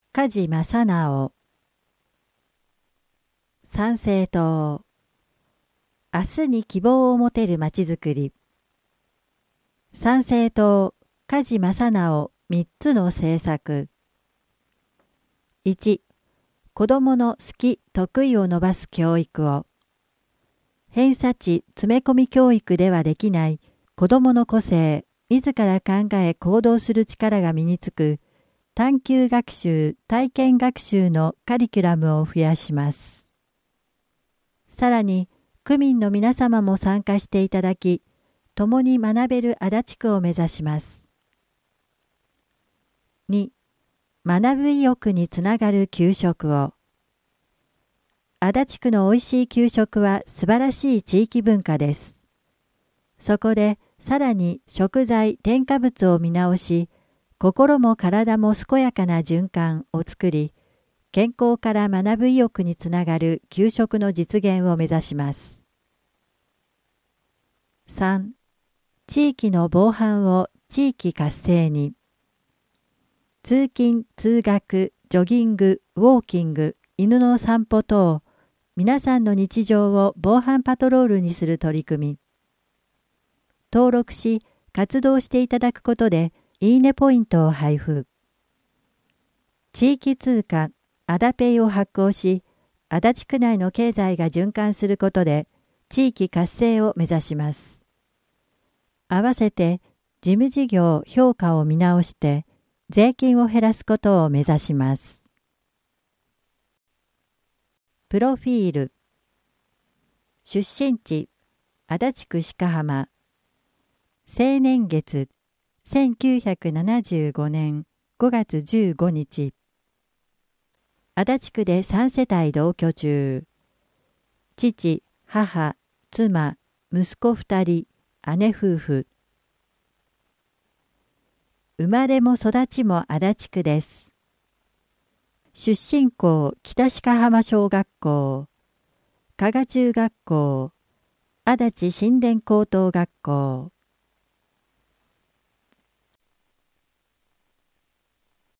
梶正直。参政党。明日に希望を持てるまちづくり。参政党梶正直3つの政策。1、子どもの好き・得意を伸ばす教育を。偏差値詰め込み教育ではできない子どもの個性、自ら考え行動する力が身につく探究学習・体験学習のカリキュラムを増やします。さらに、区民の皆様も参加していただき、共に学べる足立区を目指します。2、学ぶ意欲につながる給食を。足立区のおいしい給食は素晴らしい地域文化です。そこでさらに食材・添加物を見直し、心も体も健やかな循環を作り、健康から学ぶ意欲につながる給食の実現を目指します。3、地域の防犯を地域活性に。通勤・通学、ジョギング、ウォーキング、犬の散歩等、皆さんの日常を防犯パトロールにする取り組み。登録し、活動していただくことで、いいねポイントを配布。地域通貨、アダペイを発行し、足立区内の経済が循環することで、地域活性を目指します。合わせて、事務事業評価を見直して、税金を減らすことを目指します。プロフィール。出身地、足立区鹿浜。生年月、1975年5月15日。足立区で3世帯同居中。父、母、妻、息子2人、姉夫婦。生まれも育ちも足立区です。出身校北鹿浜小学校、加賀中学校、足立新田高等学校。